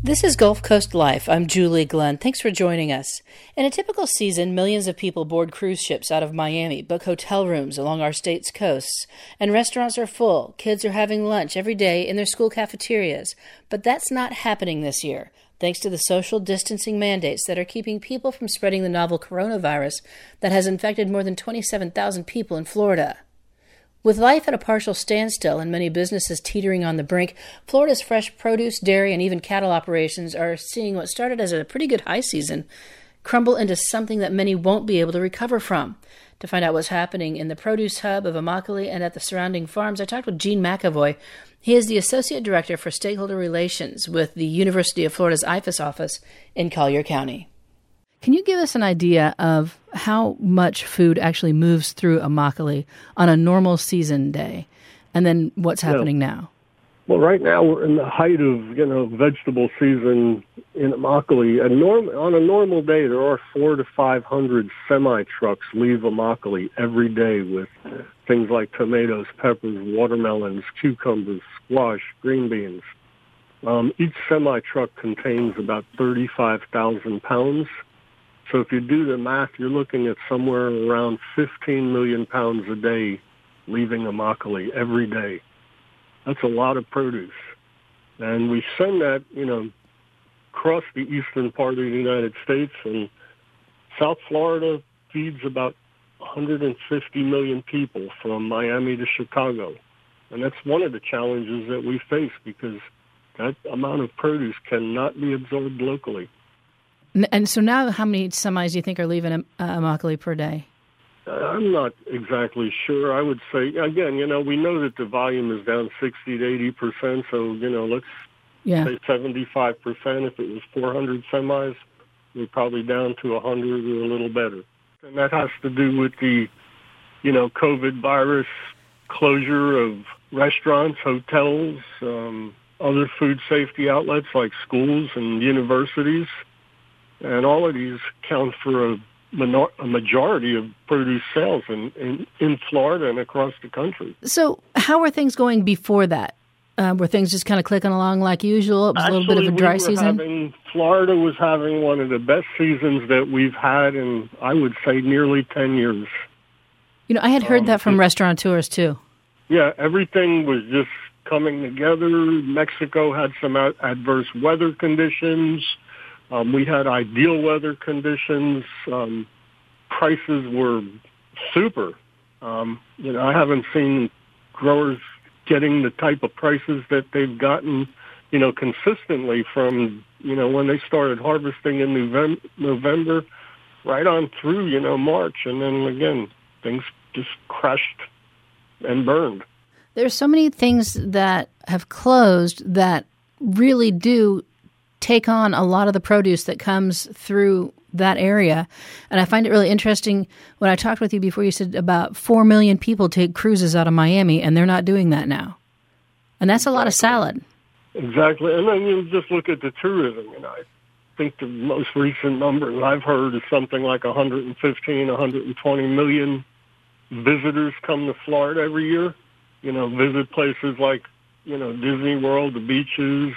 This is Gulf Coast Life. I'm Julie Glenn. Thanks for joining us. In a typical season, millions of people board cruise ships out of Miami, book hotel rooms along our state's coasts, and restaurants are full. Kids are having lunch every day in their school cafeterias. But that's not happening this year, thanks to the social distancing mandates that are keeping people from spreading the novel coronavirus that has infected more than 27,000 people in Florida. With life at a partial standstill and many businesses teetering on the brink, Florida's fresh produce, dairy, and even cattle operations are seeing what started as a pretty good high season crumble into something that many won't be able to recover from. To find out what's happening in the produce hub of Immokalee and at the surrounding farms, I talked with Gene McAvoy. He is the Associate Director for Stakeholder Relations with the University of Florida's IFAS office in Collier County. Can you give us an idea of how much food actually moves through Immokalee on a normal season day, and then what's happening now? Well, right now we're in the height of, vegetable season in Immokalee. On a normal day, there are 400 to 500 semi-trucks leave Immokalee every day with things like tomatoes, peppers, watermelons, cucumbers, squash, green beans. Each semi-truck contains about 35,000 pounds. So if you do the math, you're looking at somewhere around 15 million pounds a day leaving Immokalee every day. That's a lot of produce. And we send that, across the eastern part of the United States. And South Florida feeds about 150 million people from Miami to Chicago. And that's one of the challenges that we face because that amount of produce cannot be absorbed locally. And so now how many semis do you think are leaving Immokalee per day? I'm not exactly sure. I would say, again, we know that the volume is down 60 to 80%, so, let's say 75%. If it was 400 semis, we're probably down to 100 or a little better. And that has to do with the, COVID virus closure of restaurants, hotels, other food safety outlets like schools and universities. And all of these count for a majority of produce sales in Florida and across the country. So how were things going before that? Were things just kind of clicking along like usual? It was a little bit of a dry season? Florida was having one of the best seasons that we've had in, I would say, nearly 10 years. I had heard that from restaurateurs, too. Yeah, everything was just coming together. Mexico had some adverse weather conditions. We had ideal weather conditions. Prices were super. I haven't seen growers getting the type of prices that they've gotten, consistently from, when they started harvesting in November right on through, March. And then, again, things just crashed and burned. There's so many things that have closed that really do take on a lot of the produce that comes through that area. And I find it really interesting. When I talked with you before, you said about 4 million people take cruises out of Miami, and they're not doing that now. And that's a lot of salad. Exactly. And then you just look at the tourism. I think the most recent numbers I've heard is something like 115, 120 million visitors come to Florida every year. Visit places like, Disney World, the beaches,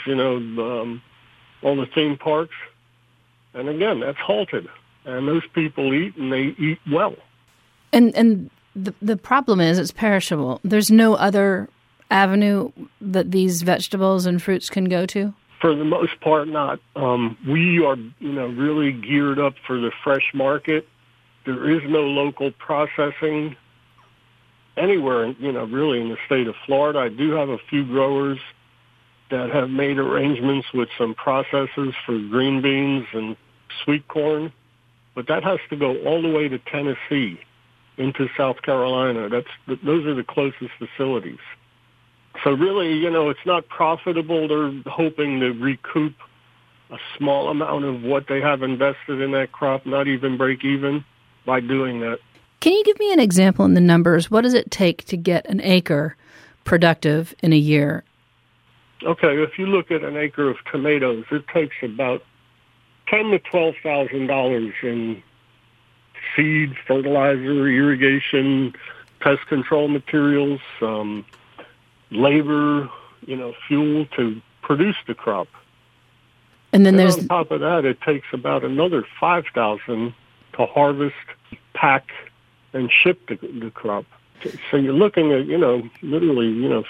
all the theme parks. And again, that's halted. And those people eat, and they eat well. And the problem is it's perishable. There's no other avenue that these vegetables and fruits can go to? For the most part, not. We are, really geared up for the fresh market. There is no local processing anywhere, really in the state of Florida. I do have a few growers that have made arrangements with some processors for green beans and sweet corn, but that has to go all the way to Tennessee into South Carolina. Those are the closest facilities. So really, it's not profitable. They're hoping to recoup a small amount of what they have invested in that crop, not even break even by doing that. Can you give me an example in the numbers? What does it take to get an acre productive in a year? Okay, if you look at an acre of tomatoes, it takes about $10,000 to $12,000 in seed, fertilizer, irrigation, pest control materials, labor, fuel to produce the crop. And then on top of that, it takes about another 5,000 to harvest, pack, and ship the crop. So you're looking at, literally,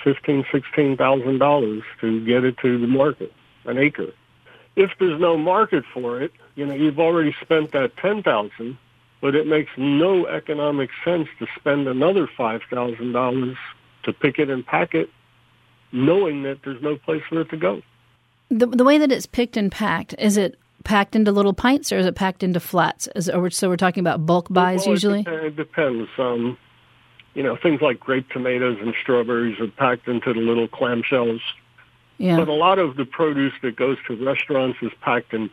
$16,000 to get it to the market, an acre. If there's no market for it, you've already spent that $10,000, but it makes no economic sense to spend another $5,000 to pick it and pack it, knowing that there's no place for it to go. The way that it's picked and packed, is it packed into little pints or is it packed into flats? So we're talking about bulk buys usually? It depends. Things like grape tomatoes and strawberries are packed into the little clamshells. Yeah. But a lot of the produce that goes to restaurants is packed in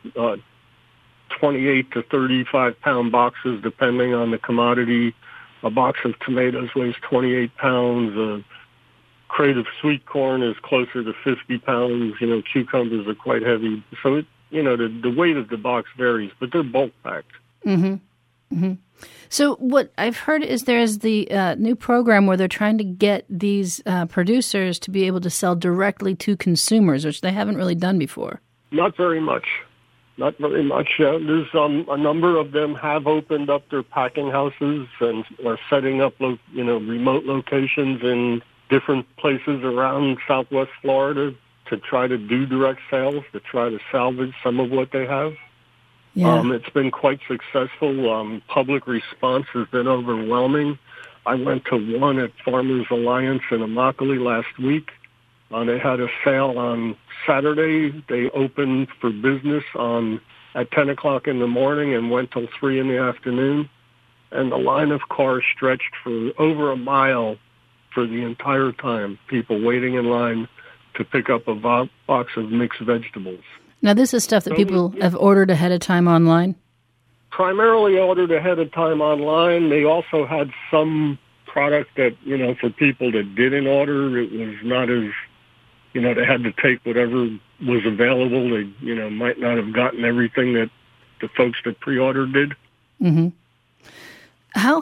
28 to 35-pound boxes, depending on the commodity. A box of tomatoes weighs 28 pounds. A crate of sweet corn is closer to 50 pounds. Cucumbers are quite heavy. So, the weight of the box varies, but they're bulk packed. Mm-hmm. Mm-hmm. So what I've heard is there's the new program where they're trying to get these producers to be able to sell directly to consumers, which they haven't really done before. Not very much. Not very much. There's a number of them have opened up their packing houses and are setting up, remote locations in different places around Southwest Florida to try to do direct sales, to try to salvage some of what they have. Yeah. It's been quite successful. Public response has been overwhelming. I went to one at Farmers Alliance in Immokalee last week. They had a sale on Saturday. They opened for business at 10 o'clock in the morning and went till 3 in the afternoon. And the line of cars stretched for over a mile for the entire time, people waiting in line to pick up a box of mixed vegetables. Now, this is stuff that people have ordered ahead of time online? Primarily ordered ahead of time online. They also had some product that, for people that didn't order, it was not as, they had to take whatever was available. They, might not have gotten everything that the folks that pre-ordered did. Mm-hmm. How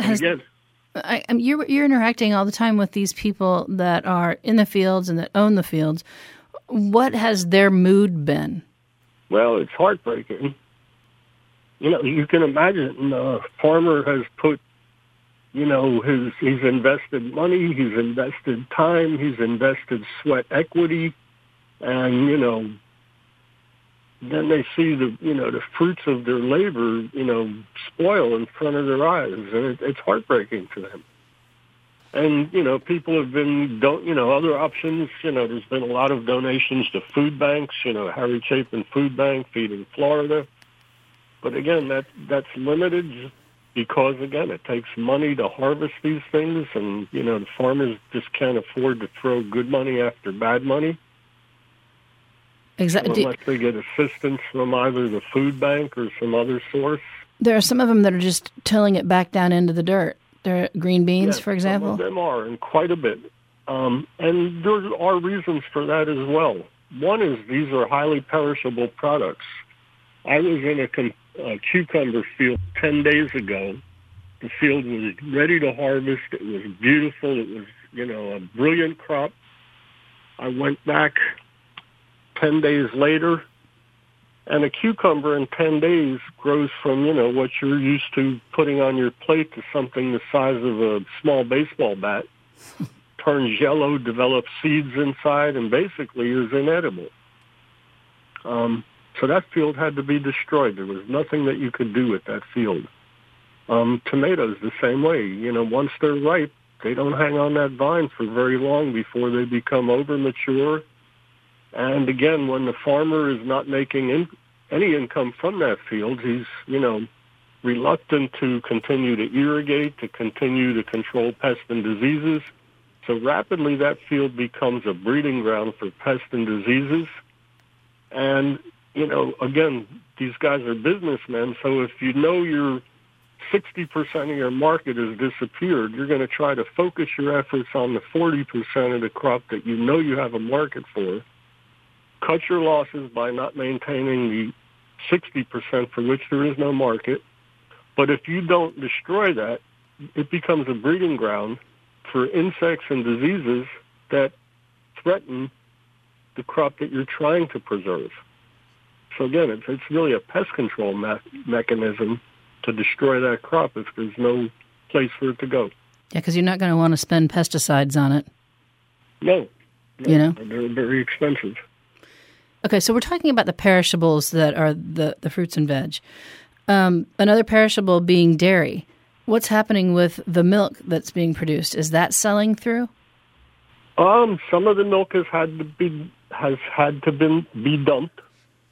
you're interacting all the time with these people that are in the fields and that own the fields. What has their mood been? Well, it's heartbreaking. You can imagine a farmer has put, he's invested money, he's invested time, he's invested sweat equity, and, then they see the fruits of their labor, spoil in front of their eyes, and it's heartbreaking to them. And, people have been, other options, there's been a lot of donations to food banks, Harry Chapin Food Bank, Feeding Florida. But again, that's limited because, again, it takes money to harvest these things, and, the farmers just can't afford to throw good money after bad money. Exactly. So unless they get assistance from either the food bank or some other source. There are some of them that are just tilling it back down into the dirt. They're green beans, yes, for example? Some of them are, and quite a bit. And there are reasons for that as well. One is these are highly perishable products. I was in a cucumber field 10 days ago. The field was ready to harvest. It was beautiful. It was, a brilliant crop. I went back 10 days later, and a cucumber in 10 days grows from, what you're used to putting on your plate to something the size of a small baseball bat, turns yellow, develops seeds inside, and basically is inedible. So that field had to be destroyed. There was nothing that you could do with that field. Tomatoes, the same way. Once they're ripe, they don't hang on that vine for very long before they become over-mature. And again, when the farmer is not making any income from that field, he's, reluctant to continue to irrigate, to continue to control pests and diseases. So rapidly that field becomes a breeding ground for pests and diseases. And, again, these guys are businessmen, so if your 60% of your market has disappeared, you're going to try to focus your efforts on the 40% of the crop that you have a market for. Cut your losses by not maintaining the 60% for which there is no market. But if you don't destroy that, it becomes a breeding ground for insects and diseases that threaten the crop that you're trying to preserve. So again, it's really a pest control mechanism to destroy that crop if there's no place for it to go. Yeah, because you're not going to want to spend pesticides on it. No. You know? They're very expensive. Okay, so we're talking about the perishables that are the fruits and veg. Another perishable being dairy. What's happening with the milk that's being produced? Is that selling through? Some of the milk has had to be dumped.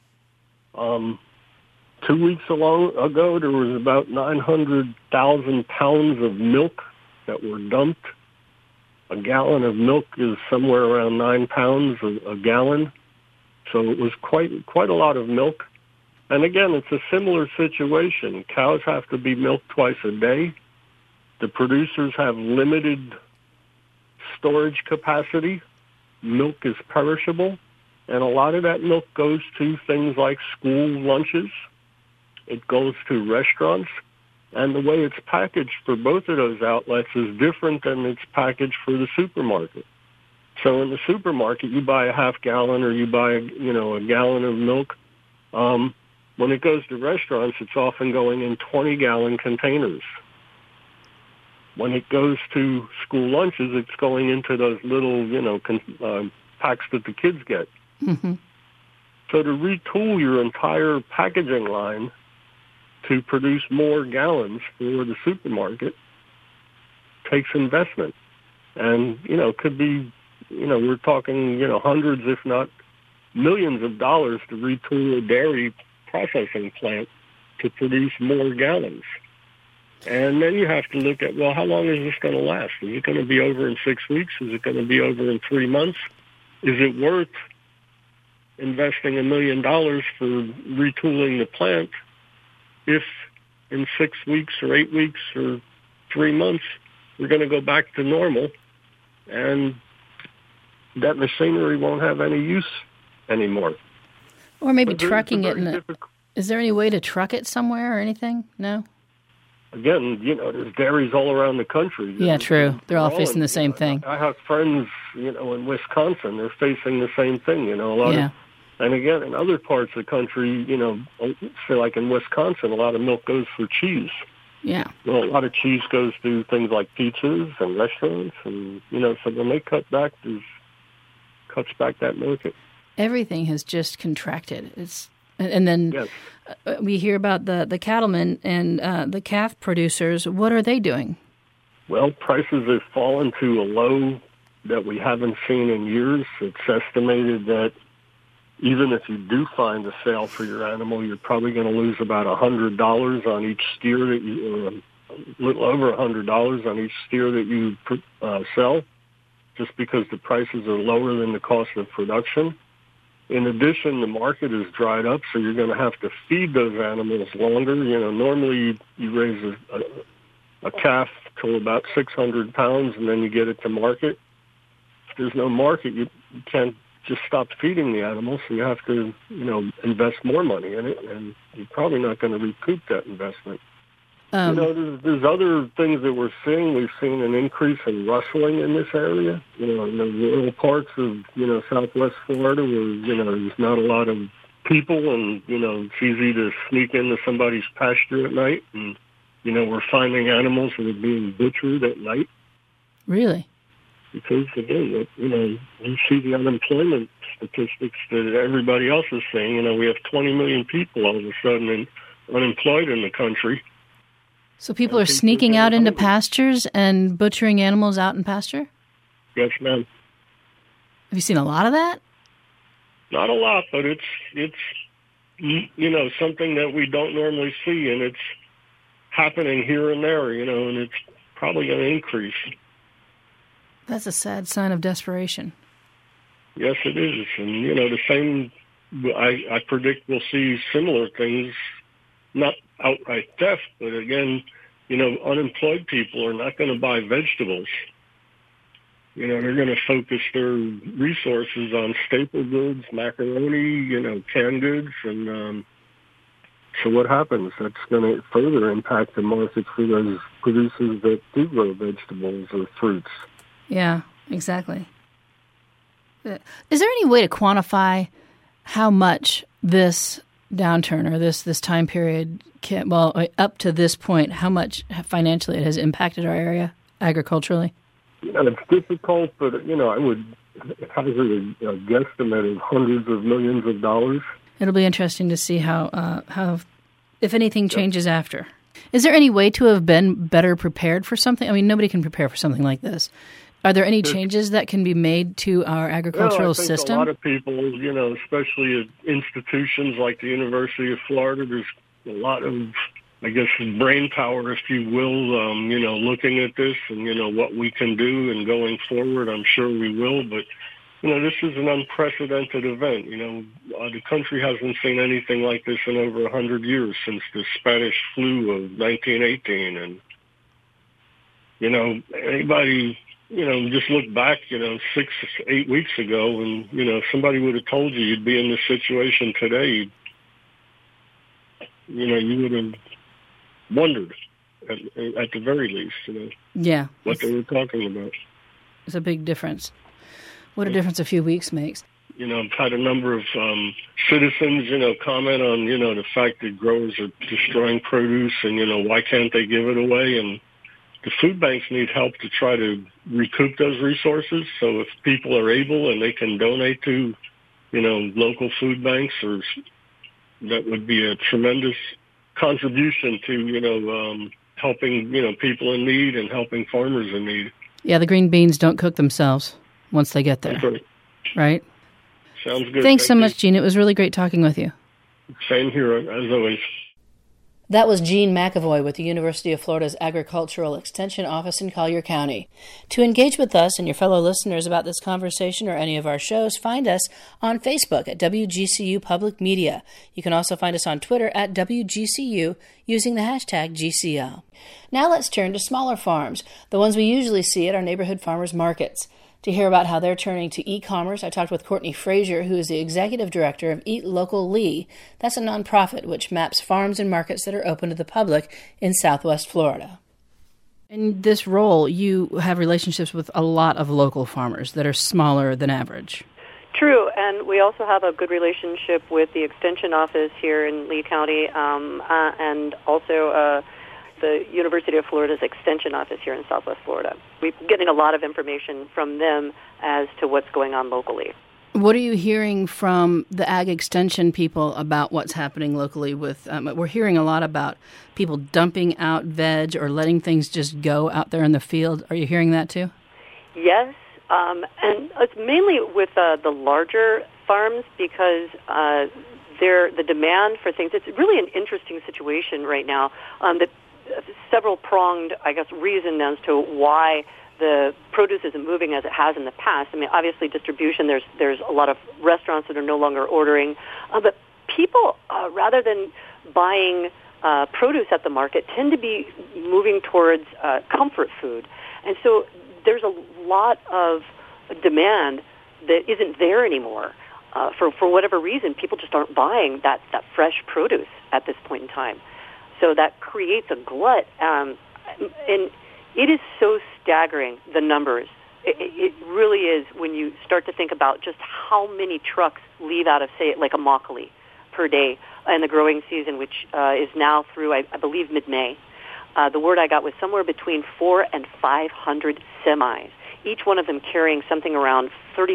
2 weeks ago, there was about 900,000 pounds of milk that were dumped. A gallon of milk is somewhere around 9 pounds a gallon. So it was quite a lot of milk. And again, it's a similar situation. Cows have to be milked twice a day. The producers have limited storage capacity. Milk is perishable. And a lot of that milk goes to things like school lunches. It goes to restaurants. And the way it's packaged for both of those outlets is different than it's packaged for the supermarket. So in the supermarket, you buy a half gallon or you buy a gallon of milk. When it goes to restaurants, it's often going in 20-gallon containers. When it goes to school lunches, it's going into those little, packs that the kids get. Mm-hmm. So to retool your entire packaging line to produce more gallons for the supermarket takes investment. And, could be, we're talking, hundreds, if not millions of dollars to retool a dairy processing plant to produce more gallons. And then you have to look at, well, how long is this going to last? Is it going to be over in 6 weeks? Is it going to be over in 3 months? Is it worth investing $1 million for retooling the plant if in 6 weeks or 8 weeks or 3 months we're going to go back to normal and that machinery won't have any use anymore? Or maybe trucking it. Is there any way to truck it somewhere or anything? No? Again, there's dairies all around the country. Yeah, true. They're all facing the same thing. I have friends, in Wisconsin. They're facing the same thing, a lot of. And again, in other parts of the country, say like in Wisconsin, a lot of milk goes for cheese. Yeah. Well, a lot of cheese goes to things like pizzas and restaurants. And, so when they cut back, cuts back that market. Everything has just contracted. And then yes. We hear about the cattlemen and the calf producers. What are they doing? Well, prices have fallen to a low that we haven't seen in years. It's estimated that even if you do find a sale for your animal, you're probably going to lose about $100 on each steer that you, a little over $100 on each steer that you sell, just because the prices are lower than the cost of production. In addition, the market is dried up, so you're going to have to feed those animals longer. Normally you raise a calf to about 600 pounds, and then you get it to market. If there's no market, you can't just stop feeding the animals, so you have to, invest more money in it, and you're probably not going to recoup that investment. There's other things that we're seeing. We've seen an increase in rustling in this area. In the rural parts of, southwest Florida where, there's not a lot of people and, it's easy to sneak into somebody's pasture at night. And, we're finding animals that are being butchered at night. Really? Because, again, you see the unemployment statistics that everybody else is saying. We have 20 million people all of a sudden unemployed in the country. So people are sneaking out into pastures and butchering animals out in pasture? Yes, ma'am. Have you seen a lot of that? Not a lot, but it's something that we don't normally see, and it's happening here and there, and it's probably going to increase. That's a sad sign of desperation. Yes, it is. And, the same, I predict we'll see similar things, not outright theft, but again, unemployed people are not going to buy vegetables. They're going to focus their resources on staple goods, macaroni, canned goods, and so what happens? That's going to further impact the market for those producers that do grow vegetables or fruits. Yeah, exactly. Is there any way to quantify how much this downturn or this time period, up to this point, how much financially it has impacted our area agriculturally? It's difficult, but, I would hazard a guesstimate of hundreds of millions of dollars. It'll be interesting to see how if anything changes after. Is there any way to have been better prepared for something? I mean, nobody can prepare for something like this. Are there any changes that can be made to our agricultural system? A lot of people, especially at institutions like the University of Florida, there's a lot of, brain power, if you will, looking at this and, what we can do and going forward. I'm sure we will, but, this is an unprecedented event. The country hasn't seen anything like this in over 100 years since the Spanish flu of 1918. And, anybody, just look back, 6-8 weeks ago, and, if somebody would have told you you'd be in this situation today, you would have wondered, at the very least, what they were talking about. It's a big difference. What a difference a few weeks makes. I've had a number of citizens, comment on, the fact that growers are destroying produce and, why can't they give it away? And the food banks need help to try to recoup those resources. So if people are able and they can donate to, local food banks, or that would be a tremendous contribution to, helping, people in need and helping farmers in need. Yeah, the green beans don't cook themselves once they get there. Right? Sounds good. Thanks so much, Gene. It was really great talking with you. Same here, as always. That was Gene McAvoy with the University of Florida's Agricultural Extension Office in Collier County. To engage with us and your fellow listeners about this conversation or any of our shows, find us on Facebook at WGCU Public Media. You can also find us on Twitter at WGCU using the hashtag GCL. Now let's turn to smaller farms, the ones we usually see at our neighborhood farmers markets. To hear about how they're turning to e-commerce, I talked with Courtney Frazier, who is the executive director of Eat Local Lee. That's a nonprofit which maps farms and markets that are open to the public in Southwest Florida. In this role, you have relationships with a lot of local farmers that are smaller than average. True, and we also have a good relationship with the Extension Office here in Lee County, and also the University of Florida's Extension Office here in Southwest Florida. We're getting a lot of information from them as to what's going on locally. What are you hearing from the Ag Extension people about what's happening locally with, we're hearing a lot about people dumping out veg or letting things just go out there in the field. Are you hearing that too? Yes, and it's mainly with the larger farms because the demand for things, it's really an interesting situation right now. That several-pronged, reason as to why the produce isn't moving as it has in the past. I mean, obviously distribution, there's a lot of restaurants that are no longer ordering, but people, rather than buying produce at the market, tend to be moving towards comfort food. And so there's a lot of demand that isn't there anymore. For whatever reason, people just aren't buying that fresh produce at this point in time. So that creates a glut, and it is so staggering, the numbers. It really is when you start to think about just how many trucks leave out of, say, like Immokalee per day in the growing season, which is now through, I believe, mid-May. The word I got was somewhere between 400 and 500 semis, each one of them carrying something around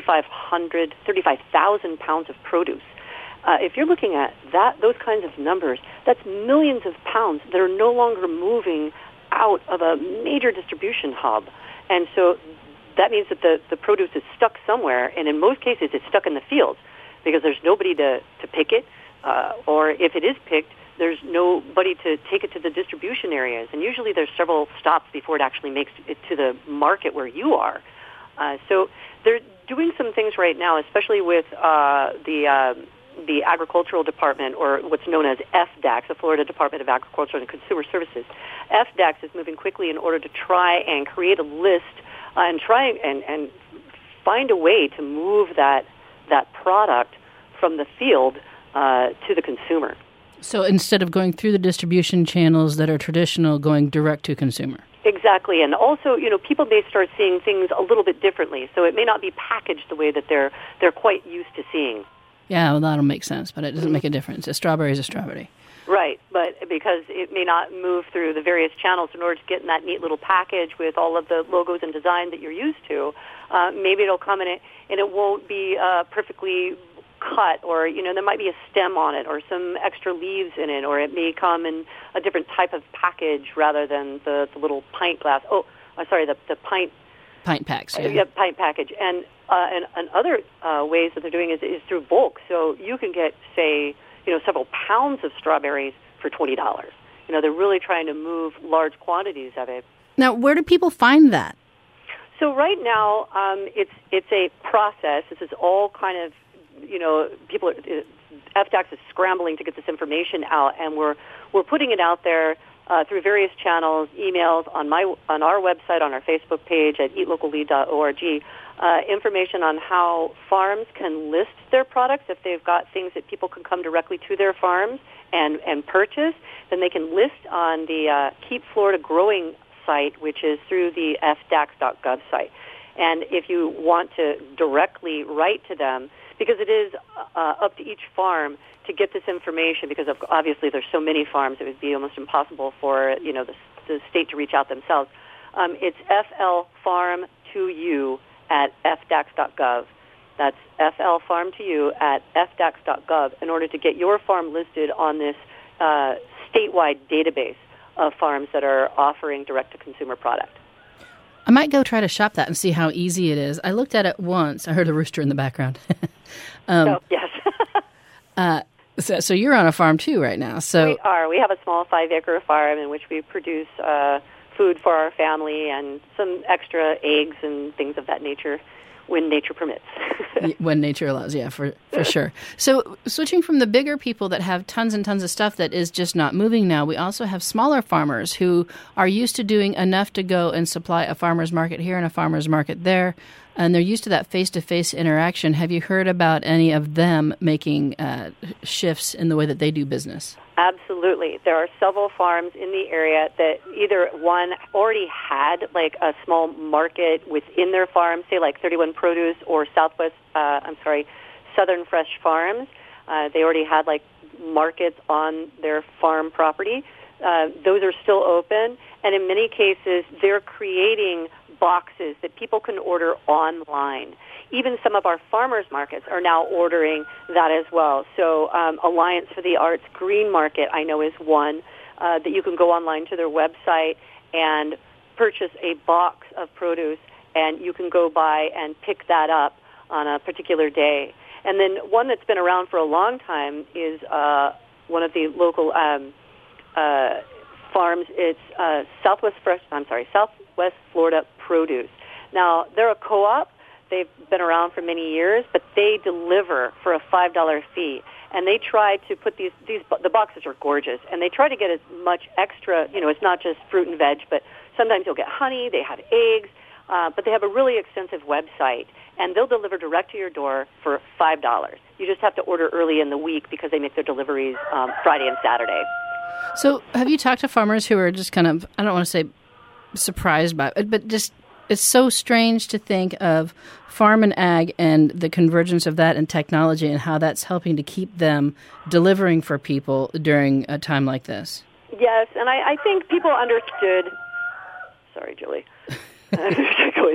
35,000 pounds of produce. If you're looking at those kinds of numbers, that's millions of pounds that are no longer moving out of a major distribution hub. And so that means that the produce is stuck somewhere, and in most cases it's stuck in the fields because there's nobody to pick it, or if it is picked, there's nobody to take it to the distribution areas. And usually there's several stops before it actually makes it to the market where you are. So they're doing some things right now, especially with the Agricultural Department, or what's known as FDACS, the Florida Department of Agriculture and Consumer Services. FDACS is moving quickly in order to try and create a list and try and find a way to move that product from the field to the consumer. So instead of going through the distribution channels that are traditional, going direct to consumer. Exactly, and also, people may start seeing things a little bit differently, so it may not be packaged the way that they're quite used to seeing. Yeah, well, that'll make sense, but it doesn't make a difference. A strawberry is a strawberry. Right, but because it may not move through the various channels in order to get in that neat little package with all of the logos and design that you're used to, maybe it'll come in it, and it won't be perfectly cut, or there might be a stem on it, or some extra leaves in it, or it may come in a different type of package rather than the little pint glass. Oh, sorry, the pint packs. Yeah, pint package, and other ways that they're doing is through bulk. So you can get, say, several pounds of strawberries for $20. They're really trying to move large quantities of it. Now, where do people find that? So right now, it's a process. This is all kind of, people. FDAX is scrambling to get this information out, and we're putting it out there through various channels, emails, on our website, on our Facebook page at eatlocally.org. Information on how farms can list their products. If they've got things that people can come directly to their farms and purchase, then they can list on the Keep Florida Growing site, which is through the fdax.gov site. And if you want to directly write to them, because it is up to each farm to get this information, because obviously there's so many farms, it would be almost impossible for the state to reach out themselves. It's flfarm2u at fdax.gov. That's flfarm2u at fdax.gov in order to get your farm listed on this statewide database of farms that are offering direct-to-consumer product. I might go try to shop that and see how easy it is. I looked at it once. I heard a rooster in the background. Yes. So you're on a farm too right now. So we are. We have a small 5-acre farm in which we produce food for our family and some extra eggs and things of that nature when nature permits. When nature allows, yeah, for sure. So switching from the bigger people that have tons and tons of stuff that is just not moving now, we also have smaller farmers who are used to doing enough to go and supply a farmer's market here and a farmer's market there, and they're used to that face-to-face interaction. Have you heard about any of them making shifts in the way that they do business? Absolutely. There are several farms in the area that either, one, already had like a small market within their farm, say like 31 Produce or Southern Fresh Farms. They already had like markets on their farm property. Those are still open, and in many cases, they're creating boxes that people can order online. Even some of our farmers markets are now ordering that as well. So Alliance for the Arts Green Market, I know, is one that you can go online to their website and purchase a box of produce, and you can go by and pick that up on a particular day. And then one that's been around for a long time is one of the local farms. It's Southwest Florida Produce. Now, they're a co-op. They've been around for many years, but they deliver for a $5 fee. And they try to put the boxes are gorgeous, and they try to get as much extra, it's not just fruit and veg, but sometimes you'll get honey, they have eggs, but they have a really extensive website, and they'll deliver direct to your door for $5. You just have to order early in the week because they make their deliveries Friday and Saturday. So have you talked to farmers who are just kind of, I don't want to say surprised by it, but just it's so strange to think of farm and ag and the convergence of that and technology and how that's helping to keep them delivering for people during a time like this? Yes, and I think people understood. Sorry, Julie. I should go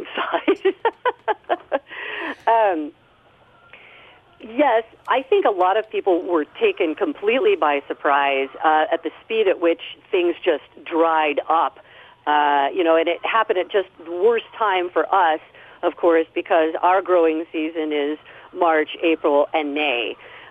inside. Yes, I think a lot of people were taken completely by surprise at the speed at which things just dried up. And it happened at just the worst time for us, of course, because our growing season is March, April, and May.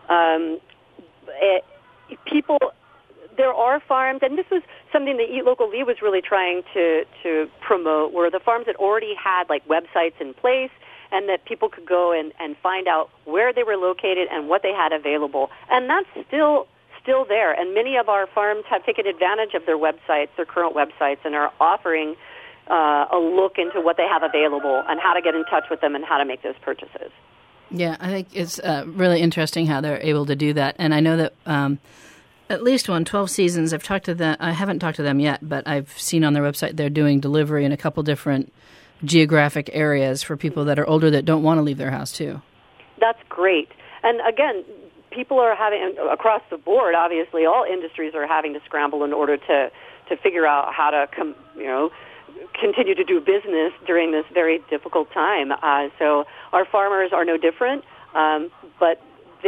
There are farms, and this was something that Eat Locally was really trying to promote, where the farms that already had like websites in place, and that people could go and find out where they were located and what they had available. And that's still there. And many of our farms have taken advantage of their websites, their current websites, and are offering a look into what they have available and how to get in touch with them and how to make those purchases. Yeah, I think it's really interesting how they're able to do that. And I know that at least 12 Seasons, I've talked to them. I haven't talked to them yet, but I've seen on their website they're doing delivery in a couple different geographic areas for people that are older that don't want to leave their house too. That's great. And again, people are having, across the board, obviously, all industries are having to scramble in order to figure out how to continue to do business during this very difficult time. So our farmers are no different, but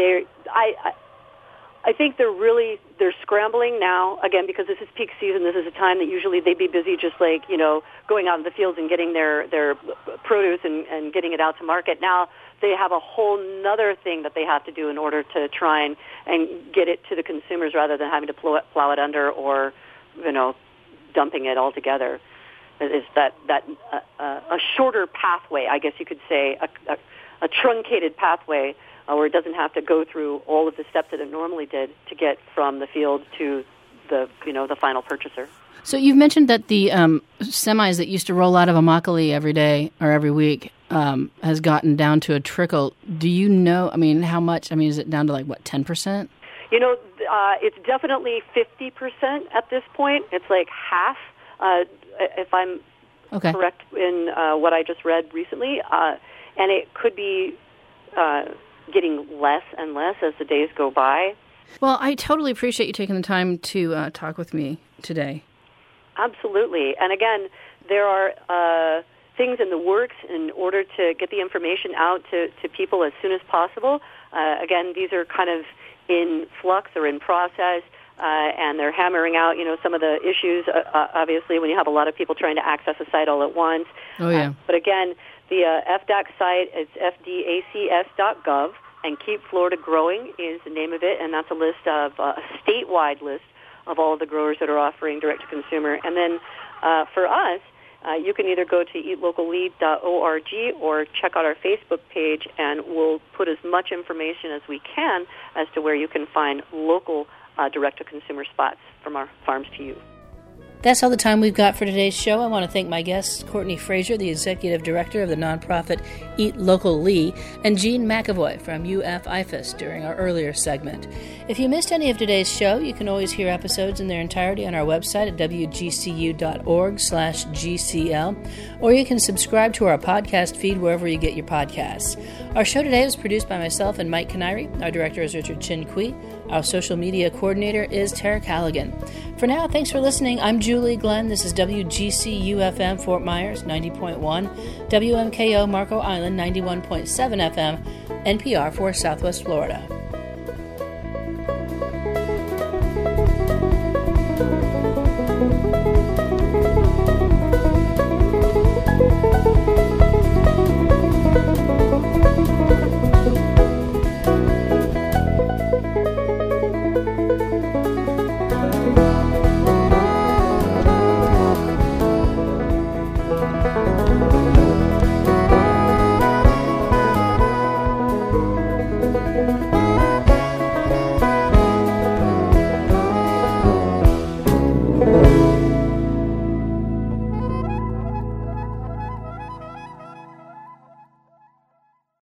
I think they're scrambling now, again, because this is peak season. This is a time that usually they'd be busy just like, going out in the fields and getting their produce and getting it out to market. Now they have a whole nother thing that they have to do in order to try and get it to the consumers rather than having to plow it under or, dumping it altogether. Is that a shorter pathway, I guess you could say, a truncated pathway where it doesn't have to go through all of the steps that it normally did to get from the field to the final purchaser. So you've mentioned that the semis that used to roll out of Immokalee every day or every week has gotten down to a trickle. Do you know, how much? Is it down to 10%? It's definitely 50% at this point. It's like half, if I'm correct in what I just read recently. And it could be getting less and less as the days go by. Well, I totally appreciate you taking the time to talk with me today. Absolutely. And again, there are things in the works in order to get the information out to people as soon as possible. Again, these are kind of in flux or in process, and they're hammering out, some of the issues, obviously, when you have a lot of people trying to access a site all at once. Oh, yeah. But again, the FDAC site is fdacs.gov, and Keep Florida Growing is the name of it, and that's a list of a statewide list of all of the growers that are offering direct-to-consumer. And then for us, you can either go to eatlocally.org or check out our Facebook page, and we'll put as much information as we can as to where you can find local direct-to-consumer spots from our farms to you. That's all the time we've got for today's show. I want to thank my guests, Courtney Frazier, the Executive Director of the nonprofit Eat Locally, and Jean McAvoy from UF-IFAS during our earlier segment. If you missed any of today's show, you can always hear episodes in their entirety on our website at wgcu.org/GCL, or you can subscribe to our podcast feed wherever you get your podcasts. Our show today was produced by myself and Mike Canary. Our director is Richard Chin-Kui. Our social media coordinator is Tara Callaghan. For now, thanks for listening. I'm Julie Glenn. This is WGCU-FM Fort Myers, 90.1, WMKO Marco Island, 91.7 FM, NPR for Southwest Florida.